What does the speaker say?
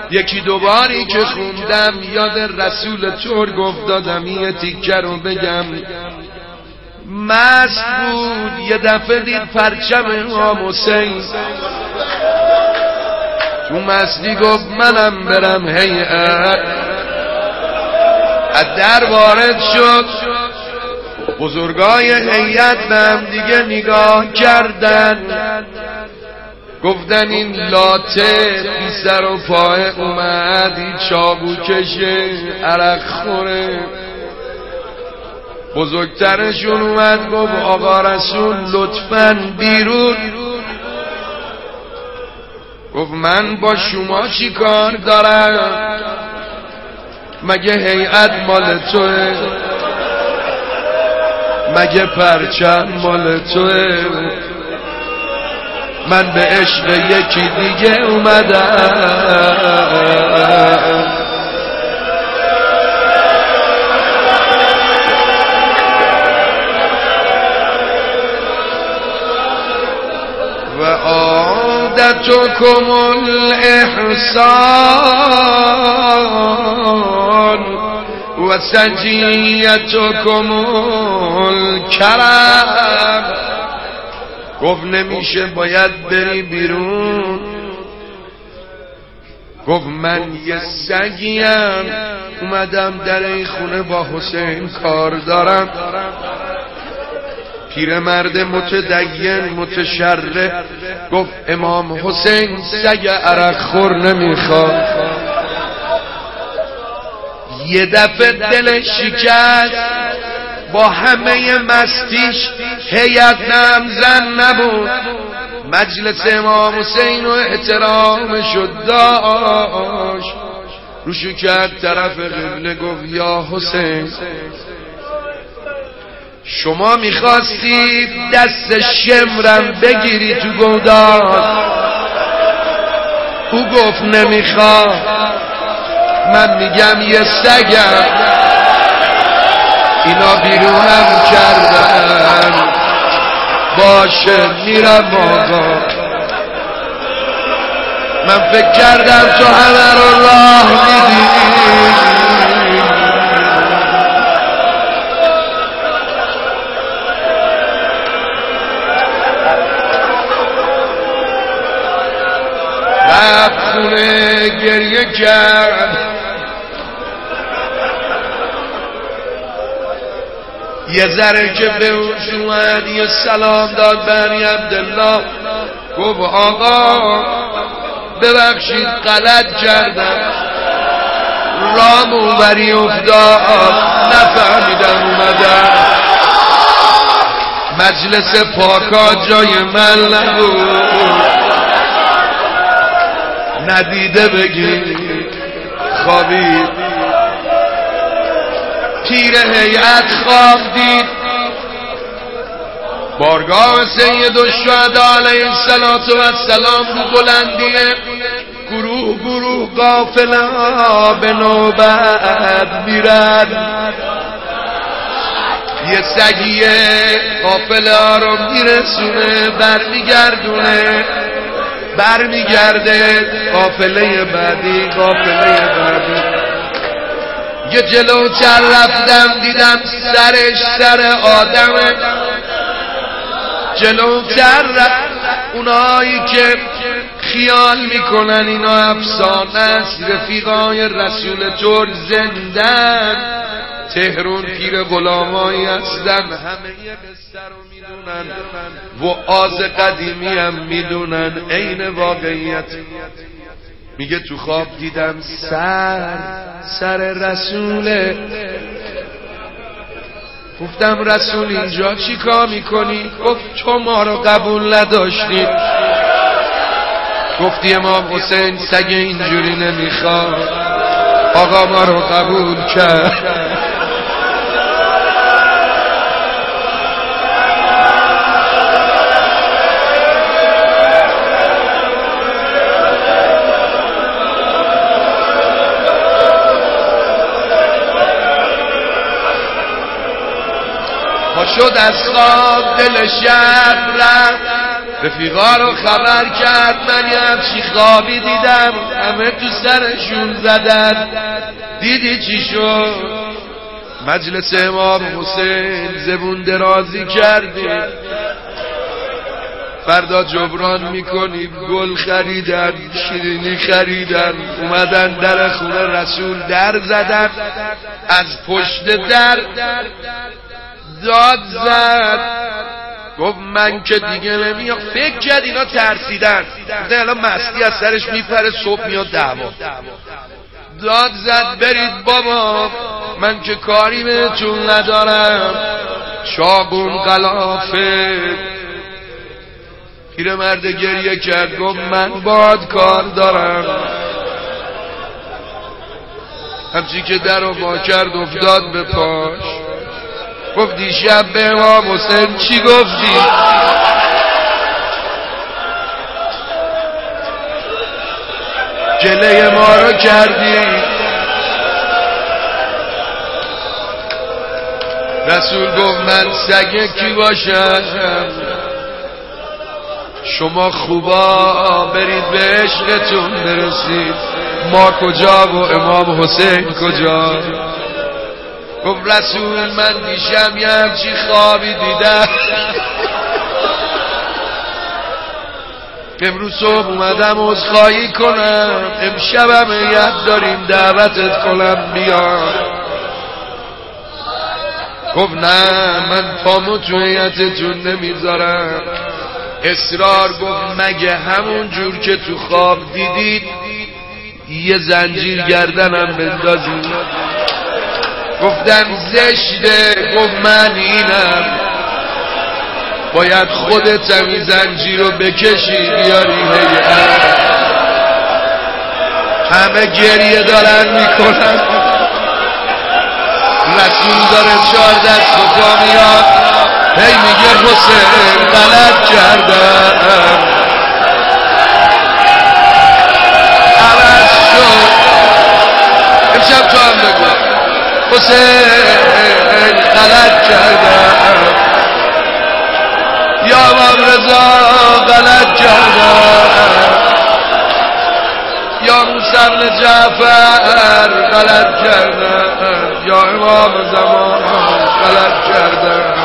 یکی دوباری که خوندم یاد رسول ترک افتادم، یه تیکه رو بگم. مست بود یه دفعه دید پرچم امام حسین، تو مستی گفت منم برم هیئت. از در وارد شد، بزرگای هیئت به هم دیگه نگاه کردن، گفتن این لاته بی سر و پای اومد، این چابو کشه عرق خوره. بزرگترشون اومد گفت آقا رسول لطفاً بیرون. گفت من با شما چی کار دارم؟ مگه هیئت مال توه؟ مگه پرچم مال توه؟ من به عشق یکی دیگه اومدم. و عادتكم الإحسان و سجیتكم الکرم. گفت نمیشه، باید بری بیرون. گفت من یه سگیم، اومدم در این خونه با حسین کار دارم. پیرمرد متدین متشرع گفت امام حسین سگ عرق خور نمیخواد. یه دفعه دلش شکست، با همه مستیش هیئت نم زن نبود، مجلس امام حسین و احترامش داشت. روشو کرد طرف قبله گفت یا حسین، شما میخواستید دست شمرم بگیری تو گودال، او گفت نمیخواد. من میگم یه سگم، اینا بیرونم کردن. باشه میرم آقا. من فکر کردم تو همه رو راه میدی. رفت خونه گریه کرد. یه ذره که به هوش اومد یه سلام داد به علی عبدالله، گفت آقا ببخشید غلط کردم، رام اونوری افتاد نفهمیدم اومدم. مجلس پاکا جای من نبود، ندیده بگی خوابید. پیر هیئت خواب دید، بارگاه سید الشهدا علیه السلام رو بلندیه، گروه گروه قافله ها به نوبت میرن. یه سگیه قافله ها رو میرسونه، برمیگرده قافله بعدی. یه جلوتر رفتم دیدم سرش سر آدمه. جلوتر اونایی که خیال میکنن اینا افسانه است، رفیقای رسول ترک زندن، تهران پیر غلامایی هستن، همه یه قصه رو میدونن، وعاظ قدیمی هم میدونن، عین واقعیت. میگه تو خواب دیدم سر رسوله. گفتم رسول اینجا چی کار میکنی؟ گفت تو ما رو قبول نداشتی. گفتی امام حسین سگ اینجوری نمیخواد، آقا ما رو قبول کرد. شد از خواب دل شب رفت، رفیقا رو خبر کرد من یه همچی خوابی دیدم، همه تو سرشون زدن. دیدی چی شد؟ مجلس امام حسین زبون درازی کردیم، فردا جبران میکنیم. گل خریدن، شیرینی خریدن، اومدن در خونه رسول در زدن. از پشت در داد زد، گفت من که دیگه نمیام. فکر کرد اینا ترسیدن، گفتن الان مستی از سرش میپره، صبح میاد دعوا. داد زد برید بابا، من که کاری بهتون ندارم، چاقون قلافه. پیرمرد گریه کرد، گفت من باد کار دارم. همچی که در رو با کرد افتاد به پاش، گفت دیشب به امام حسین چی گفتی؟ گله ما رو کردی. رسول گفت من سگه کی باشم؟ شما خوبا برید به عشقتون برسید، ما کجا و امام حسین کجا؟ گفت رسول من دیشب یه همچی خوابی دیدم، امروز صبح اومدم عذرخواهی کنم، امشبم یاد داریم دعوتت کنم بیا. گفت نه من پامو تو هیئتتون نمیذارم. اصرار گفت مگه همون جور که تو خواب دیدید یه زنجیر گردنم بندازید؟ گفتم زشته. گفت من اینم، باید خودت این زنجیر رو بکشی بیاری هیئت. همه گریه دارن میکنن، رسول داره 4 دست و پا میاد، هی میگه حسین غلط کردم، عوض شد. امشب تو هم بگو حسین غلط کردم، یا امام رضا غلط کردم، یا موسی بن جعفر غلط کردم، یا امام زمان غلط کردم.